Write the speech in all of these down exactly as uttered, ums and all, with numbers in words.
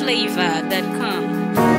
flavor dot com.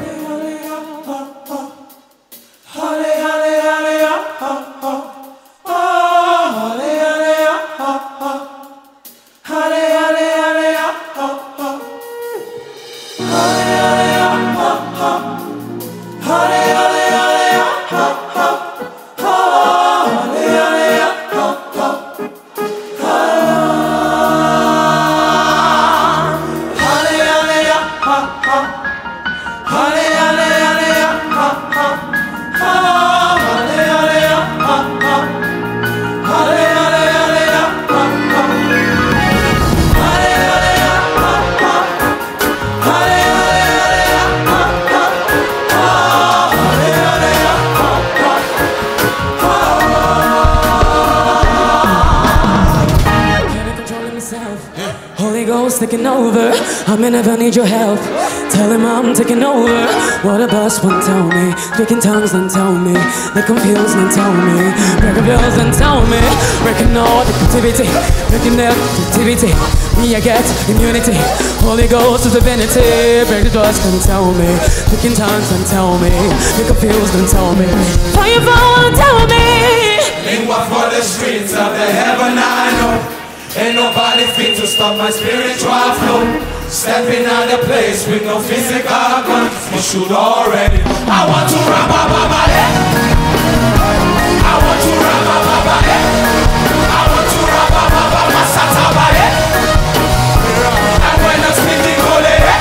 Holy Ghost taking over. I'm in heaven, need your help. Tell him I'm taking over. What a bus won't tell me. Speaking tongues then tell me. They confused then tell me. Breaking bills then tell me. Breaking all the captivity. Breaking their captivity. Me I get immunity. Holy Ghost is divinity. Break the doors then tell me. Speaking tongues then tell me. They confused then tell me. Fire fall tell me. Lingua for the streets of the heaven I know. Ain't nobody fit to stop my spiritual flow. Stepping out the place with no physical guns. You should already. I want to rap a baba eh. I want to rap a baba eh. I want to rap a baba masata ba eh. And when I'm speaking holy eh.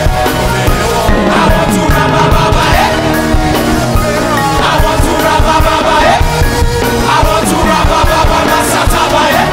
I want to rap a baba eh. I want to rap a baba eh. I want to rap a baba masata ba eh.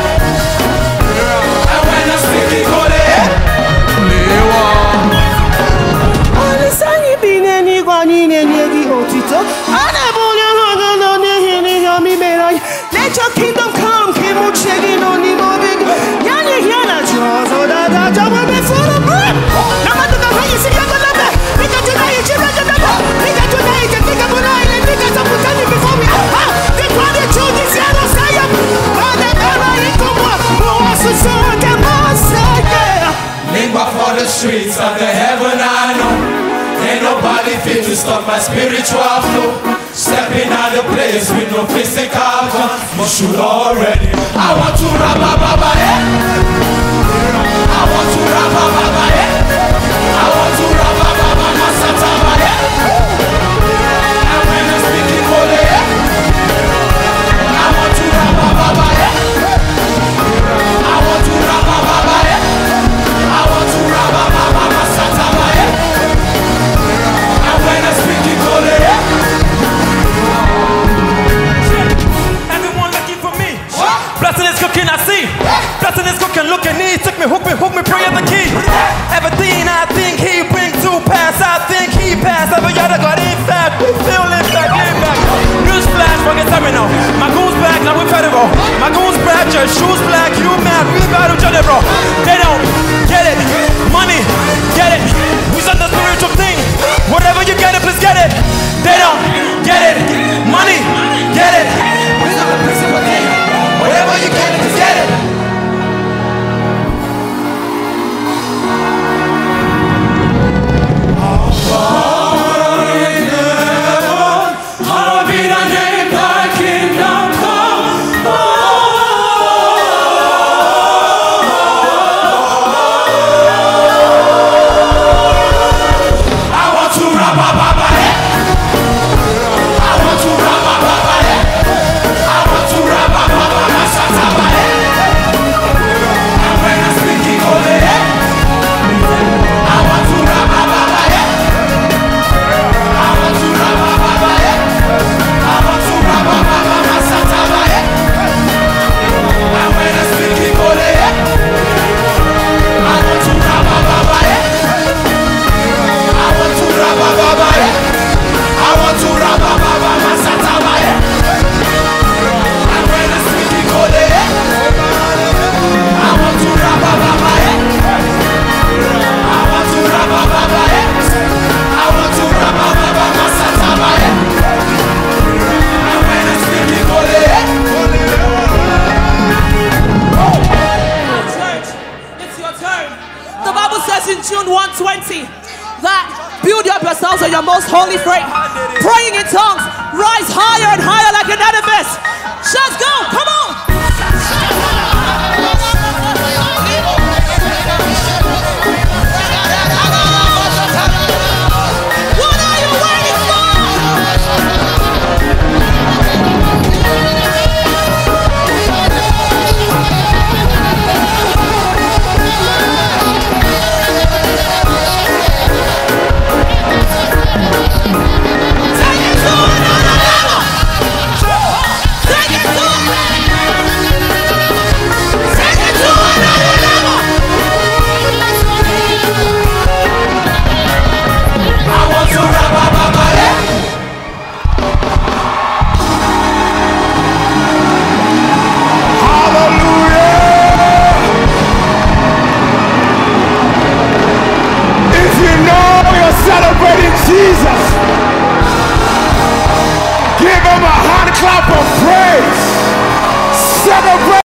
Let your kingdom come, keep on checking on the movie. Yana Yana Jaws, or that job will be full of bread. No matter the way you see your number, we got tonight, you read the number. We got tonight, and think of an island, we got some time before we have. They call the truth, it's yellow, say up. But the error is come up, who wants to so I can say, yeah. Lingua for the streets of the heaven I know. Ain't nobody fit to stop my spiritual flow. Stepping out the place with no physical guns. You should already. I want to rap a baba eh. I want to rap a baba eh. I want to rap a baba masata ba eh. And when I'm speaking holy eh. I want to rap a baba eh. I want to rap a baba eh. I want to rap a baba masata ba eh. And when I'm speaking holy eh. Blessing is cooking, I see. Blessing is cooking, look at me. Took me, hook me, hook me, pray at the key. yourselves on your most holy faith, praying in tongues. Rise higher and higher like an edifice. Just go, come on. What are you waiting for? Celebrating Jesus. Give him a hand clap of praise. Celebrate.